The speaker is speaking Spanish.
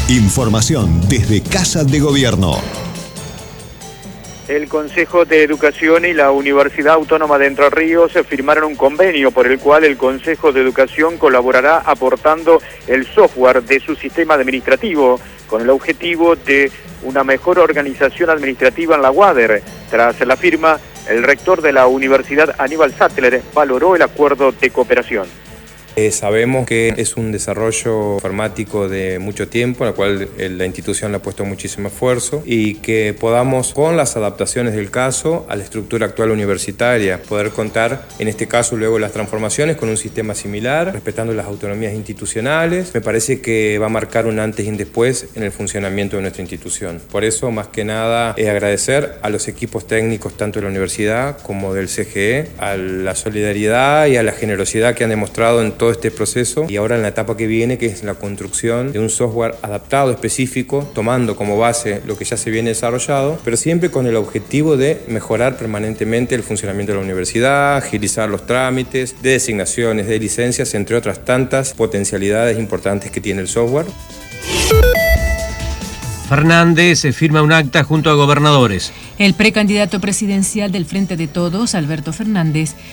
Información desde Casa de Gobierno. El Consejo de Educación y la Universidad Autónoma de Entre Ríos firmaron un convenio por el cual el Consejo de Educación colaborará aportando el software de su sistema administrativo con el objetivo de una mejor organización administrativa en la UADER. Tras la firma, el rector de la Universidad, Aníbal Sattler, valoró el acuerdo de cooperación. Sabemos que es un desarrollo informático de mucho tiempo, en el cual la institución le ha puesto muchísimo esfuerzo, y que podamos, con las adaptaciones del caso a la estructura actual universitaria, poder contar, en este caso, luego las transformaciones con un sistema similar, respetando las autonomías institucionales. Me parece que va a marcar un antes y un después en el funcionamiento de nuestra institución. Por eso, más que nada, agradecer a los equipos técnicos, tanto de la universidad como del CGE, a la solidaridad y a la generosidad que han demostrado en todo este proceso, y ahora en la etapa que viene, que es la construcción de un software adaptado, específico, tomando como base lo que ya se viene desarrollado, pero siempre con el objetivo de mejorar permanentemente el funcionamiento de la universidad, agilizar los trámites de designaciones, de licencias, entre otras tantas potencialidades importantes que tiene el software. Fernández firma un acta junto a gobernadores. El precandidato presidencial del Frente de Todos, Alberto Fernández,